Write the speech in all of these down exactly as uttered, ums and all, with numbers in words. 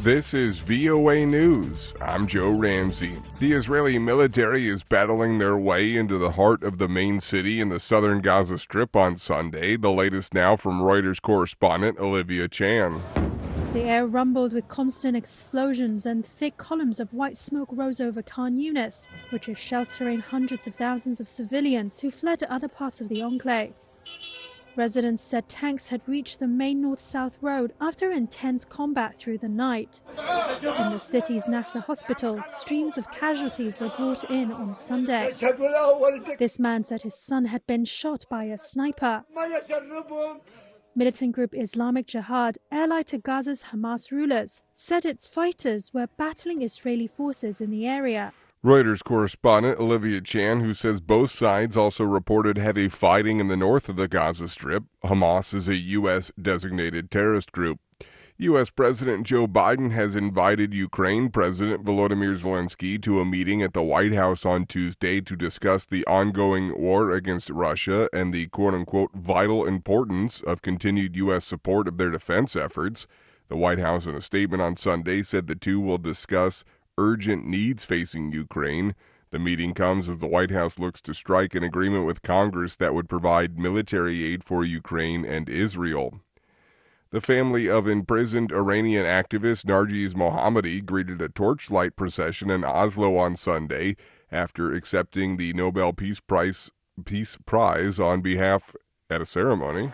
This is V O A News. I'm Joe Ramsey. The Israeli military is battling their way into the heart of the main city in the southern Gaza Strip on Sunday. The latest now from Reuters correspondent Olivia Chan. The air rumbled with constant explosions and thick columns of white smoke rose over Khan Yunis, which is sheltering hundreds of thousands of civilians who fled to other parts of the enclave. Residents said tanks had reached the main north-south road after intense combat through the night. In the city's Nasser hospital, streams of casualties were brought in on Sunday. This man said his son had been shot by a sniper. Militant group Islamic Jihad, allied to Gaza's Hamas rulers, said its fighters were battling Israeli forces in the area. Reuters correspondent Olivia Chan, who says both sides also reported heavy fighting in the north of the Gaza Strip. Hamas is a U S designated terrorist group. U S President Joe Biden has invited Ukraine President Volodymyr Zelensky to a meeting at the White House on Tuesday to discuss the ongoing war against Russia and the quote-unquote vital importance of continued U S support of their defense efforts. The White House, in a statement on Sunday, said the two will discuss urgent needs facing Ukraine. The meeting comes as the White House looks to strike an agreement with Congress that would provide military aid for Ukraine and Israel. The family of imprisoned Iranian activist Narges Mohammadi greeted a torchlight procession in Oslo on Sunday after accepting the Nobel Peace Prize, Peace Prize on behalf at a ceremony.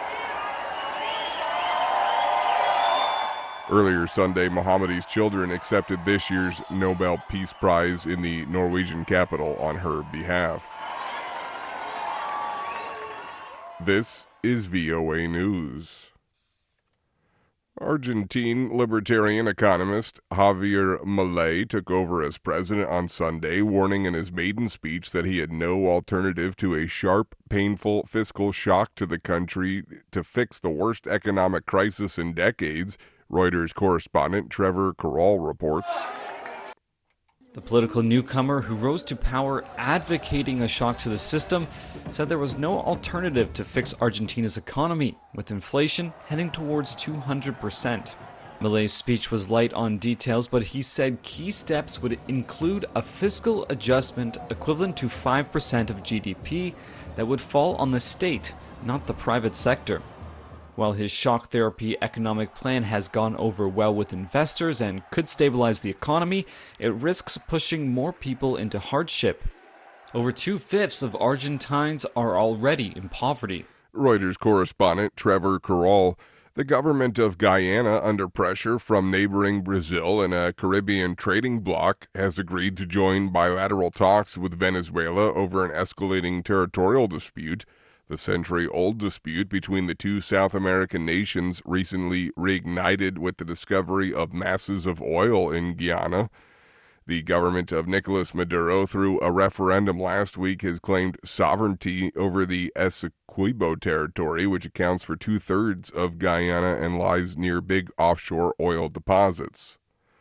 Earlier Sunday, Mohammadi's children accepted this year's Nobel Peace Prize in the Norwegian capital on her behalf. This is V O A News. Argentine libertarian economist Javier Milei took over as president on Sunday, warning in his maiden speech that he had no alternative to a sharp, painful fiscal shock to the country to fix the worst economic crisis in decades. Reuters correspondent Trevor Carroll reports. The political newcomer, who rose to power advocating a shock to the system, said there was no alternative to fix Argentina's economy, with inflation heading towards two hundred percent. Milei's speech was light on details, but he said key steps would include a fiscal adjustment equivalent to five percent of G D P that would fall on the state, not the private sector. While his shock therapy economic plan has gone over well with investors and could stabilize the economy, it risks pushing more people into hardship. Over two-fifths of Argentines are already in poverty. Reuters correspondent Trevor Carroll. The government of Guyana, under pressure from neighboring Brazil and a Caribbean trading bloc, has agreed to join bilateral talks with Venezuela over an escalating territorial dispute. The century-old dispute between the two South American nations recently reignited with the discovery of masses of oil in Guyana. The government of Nicolas Maduro, through a referendum last week, has claimed sovereignty over the Essequibo territory, which accounts for two-thirds of Guyana and lies near big offshore oil deposits.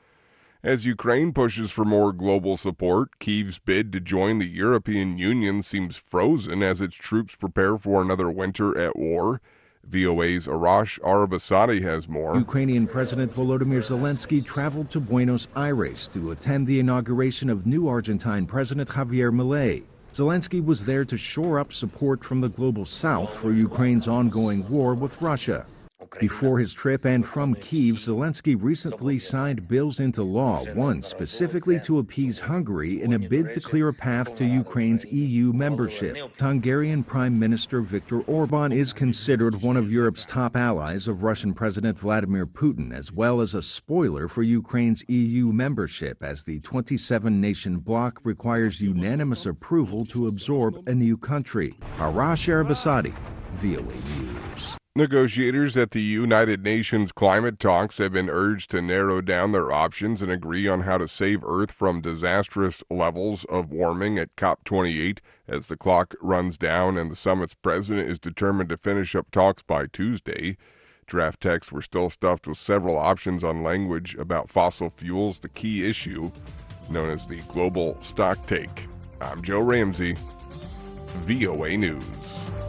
As Ukraine pushes for more global support, Kyiv's bid to join the European Union seems frozen as its troops prepare for another winter at war. V O A's Arash Arabasadi has more. Ukrainian President Volodymyr Zelensky traveled to Buenos Aires to attend the inauguration of new Argentine President Javier Milei. Zelensky was there to shore up support from the global south for Ukraine's ongoing war with Russia. Before his trip and from Kyiv, Zelensky recently signed bills into law, one specifically to appease Hungary in a bid to clear a path to Ukraine's E U membership. Hungarian Prime Minister Viktor Orban is considered one of Europe's top allies of Russian President Vladimir Putin, as well as a spoiler for Ukraine's E U membership, as the twenty-seven nation bloc requires unanimous approval to absorb a new country. Arash Arabasadi, V O A News. Negotiators at the United Nations climate talks have been urged to narrow down their options and agree on how to save Earth from disastrous levels of warming at COP twenty-eight as the clock runs down and the summit's president is determined to finish up talks by Tuesday. Draft texts were still stuffed with several options on language about fossil fuels, the key issue known as the global stocktake. I'm Joe Ramsey, V O A News.